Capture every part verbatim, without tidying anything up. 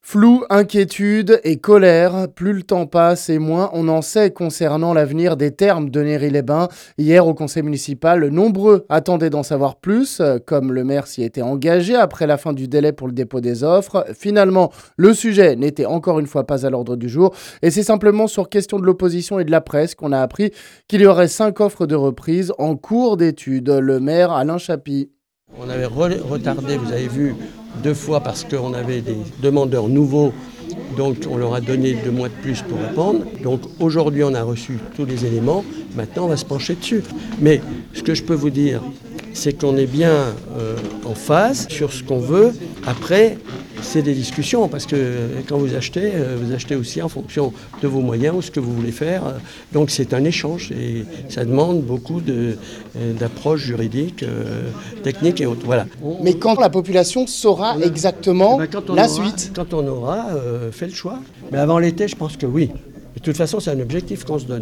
Flou, inquiétude et colère, plus le temps passe et moins on en sait concernant l'avenir des thermes de Néry-les-Bains. Hier au conseil municipal, nombreux attendaient d'en savoir plus, comme le maire s'y était engagé après la fin du délai pour le dépôt des offres. Finalement, le sujet n'était encore une fois pas à l'ordre du jour et c'est simplement sur question de l'opposition et de la presse qu'on a appris qu'il y aurait cinq offres de reprise en cours d'étude. Le maire Alain Chapie. On avait re- retardé, vous avez vu, deux fois parce qu'on avait des demandeurs nouveaux, donc on leur a donné deux mois de plus pour répondre. Donc aujourd'hui on a reçu tous les éléments, maintenant on va se pencher dessus. Mais ce que je peux vous dire, c'est qu'on est bien euh, en phase sur ce qu'on veut. Après, c'est des discussions, parce que quand vous achetez, euh, vous achetez aussi en fonction de vos moyens ou ce que vous voulez faire. Donc c'est un échange et ça demande beaucoup de, euh, d'approches juridiques, euh, techniques et autres. Voilà. Mais quand la population saura On a- exactement Eh ben, quand on la aura- suite. Quand on aura euh, fait le choix. Mais avant l'été, je pense que oui. De toute façon, c'est un objectif qu'on se donne.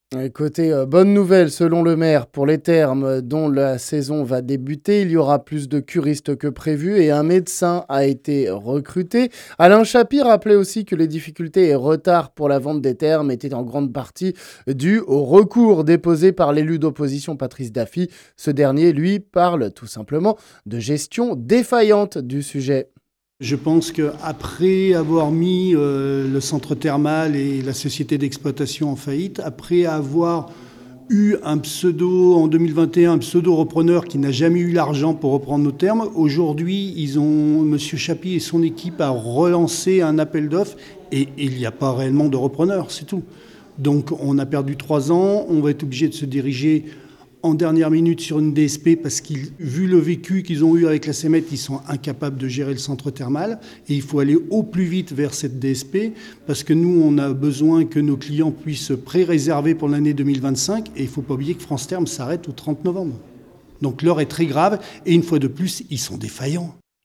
Côté euh, bonne nouvelle, selon le maire, pour les thermes dont la saison va débuter, il y aura plus de curistes que prévu et un médecin a été recruté. Alain Chapie rappelait aussi que les difficultés et retards pour la vente des thermes étaient en grande partie dus au recours déposé par l'élu d'opposition Patrice Daffy. Ce dernier, lui, parle tout simplement de gestion défaillante du sujet. Je pense qu'après avoir mis euh, le centre thermal et la société d'exploitation en faillite, après avoir eu un pseudo, en deux mille vingt et un, un pseudo-repreneur qui n'a jamais eu l'argent pour reprendre nos termes, aujourd'hui, ils ont, M. Chapie et son équipe a relancé un appel d'offres et, et il n'y a pas réellement de repreneur, c'est tout. Donc on a perdu trois ans, on va être obligé de se diriger en dernière minute sur une D S P parce qu'ils, vu le vécu qu'ils ont eu avec la CEMET, ils sont incapables de gérer le centre thermal et il faut aller au plus vite vers cette D S P parce que nous, on a besoin que nos clients puissent pré-réserver pour l'année deux mille vingt-cinq et il ne faut pas oublier que France Thermes s'arrête au trente novembre. Donc l'heure est très grave et une fois de plus, ils sont défaillants.